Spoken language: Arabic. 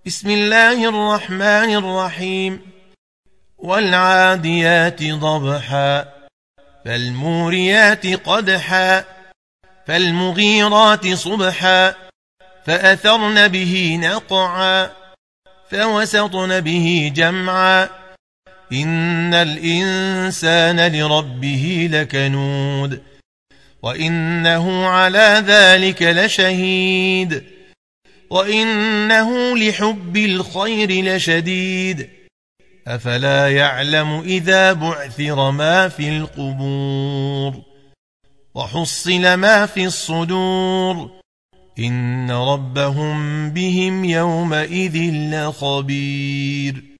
بسم الله الرحمن الرحيم. والعاديات ضبحا فالموريات قدحا فالمغيرات صبحا فأثرن به نقعا فوسطن به جمعا إن الإنسان لربه لكنود وإنه على ذلك لشهيد وإنه لحب الخير لشديد أفلا يعلم إذا بعثر ما في القبور وحصل ما في الصدور إن ربهم بهم يومئذ لخبير.